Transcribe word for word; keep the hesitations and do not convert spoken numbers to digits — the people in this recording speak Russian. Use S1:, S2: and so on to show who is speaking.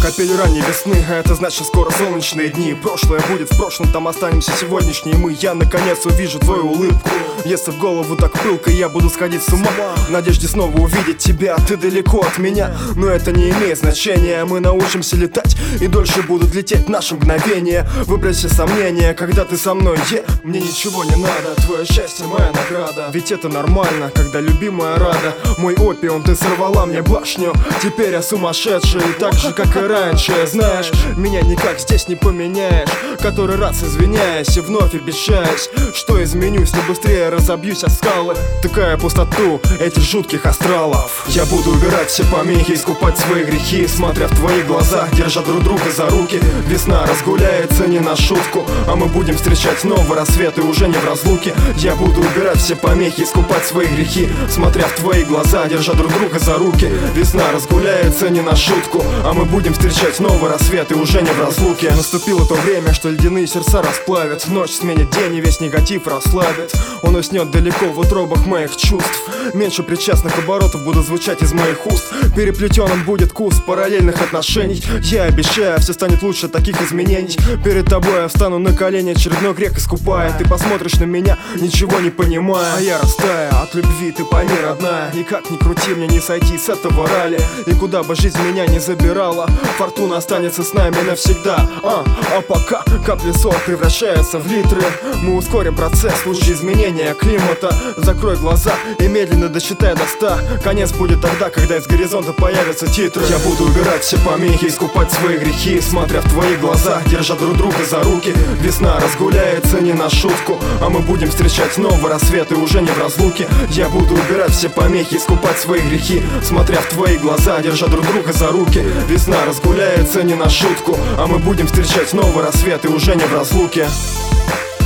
S1: капель ранней весны, а это значит скоро солнечные дни. Прошлое будет в прошлом, там останемся сегодняшние мы. Я наконец увижу твою улыбку. Если в голову так пылко, я буду сходить с ума в надежде снова увидеть тебя. Ты далеко от меня, но это не имеет значения. Мы научимся летать, и дольше будут лететь наши мгновения. Выбрось все сомнения, когда ты со мной, yeah. Мне ничего не надо, твое счастье моя награда. Ведь это нормально, когда любимая рада. Мой опиум, ты сорвала мне башню. Теперь я сумасшедший, так же как и раньше. Знаешь, меня никак здесь не поменяешь. Который раз извиняюсь и вновь обещаюсь, что изменюсь, но быстрее разобьюсь о скалы, такая пустоту этих жутких астралов. Я буду убирать все помехи, искупать свои грехи, смотря в твои глаза, держа друг друга за руки. Весна разгуляется не на шутку, а мы будем встречать новый рассвет и уже не в разлуке. Я буду убирать все помехи, искупать свои грехи, смотря в твои глаза, держа друг друга за руки. Весна разгуляется не на шутку, а мы будем встречать новый рассвет и уже не в разлуке. Наступило то время, что ледяные сердца расплавят, ночь сменит день и весь негатив расслабит. Он уснет далеко в утробах моих чувств. Меньше причастных оборотов будут звучать из моих уст. Переплетенным будет курс параллельных отношений. Я обещаю, все станет лучше таких изменений. Перед тобой я встану на колени, очередной грех искупая. Ты посмотришь на меня, ничего не понимая, а я растаю от любви, ты пойми, родная. Никак не крути, мне не сойти с этого ралли. И куда бы жизнь меня не забирала, фортуна останется с нами навсегда. А, а пока капли соли превращаются в литры, мы ускорим процесс, лучшие изменения климата. Закрой глаза и медленно досчитай до ста. Конец будет тогда, когда из горизонта появятся титры. Я буду убирать все помехи, искупать свои грехи, смотря в твои глаза, держа друг друга за руки. Весна разгуляется не на шутку, а мы будем встречать новый рассвет и уже не в разлуке. Я буду убирать все помехи, искупать свои грехи, смотря в твои глаза, держа друг друга за руки. Весна разгуляется не на шутку, а мы будем встречать новый рассвет и уже не в разлуке.